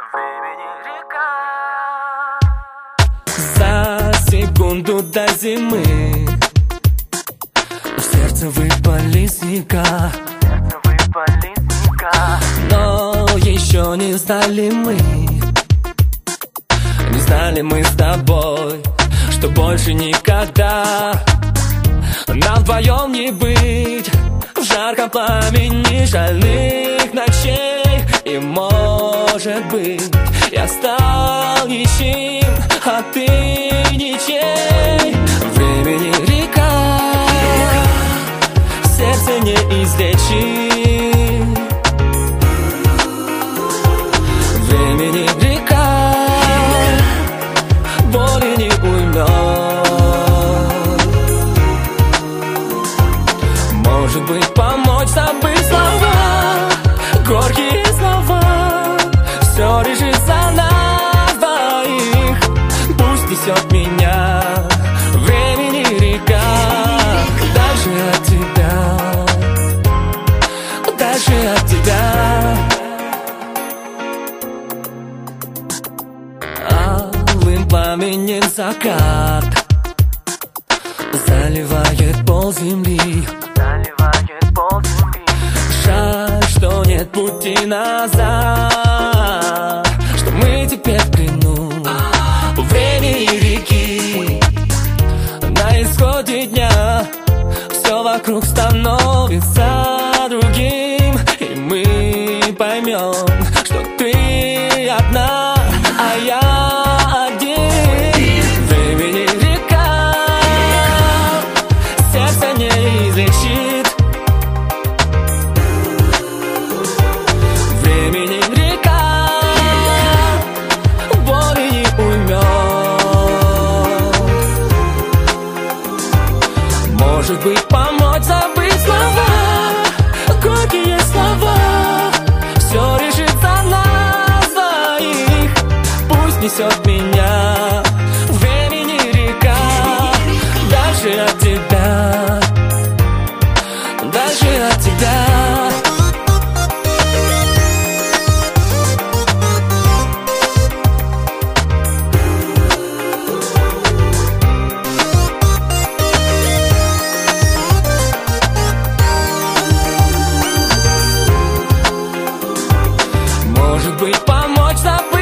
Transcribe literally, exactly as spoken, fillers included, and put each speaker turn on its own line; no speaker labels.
времени река.
За секунду до зимы в сердце выпали снега,
Сердце выпали снега.
но еще не знали мы, не знали мы с тобой, что больше никогда нам вдвоем не быть в жарком пламени шальных ночей. И может быть я стал ничем, а ты ничей. Времени река, сердце не излечить. Времени река, боли не уймет. Может быть, помочь забыть слова, горькие слова. Все решится на двоих, пусть несет меня времени река. Дальше от тебя, дальше от тебя. Алым пламенем закат заливает пол земли,
Заливает пол земли.
жаль, что нет пути назад, что мы теперь в плену у времени реки. На исходе дня все вокруг становится другим, и мы поймем, что ты одна, а я один. Времени река, сердце не излечит. Времени река, боли не уймет. Может быть, помочь забыть слова, горькие слова. Все решится на двоих, пусть несет меня времени река. Дальше от тебя, дальше от тебя. Может быть, помочь забыть